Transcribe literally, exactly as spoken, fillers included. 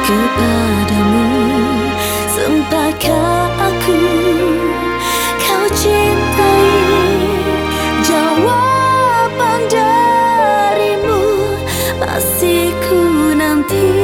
kepadamu. Sempatkah aku kau cintai? Jawaban darimu masih ku nanti.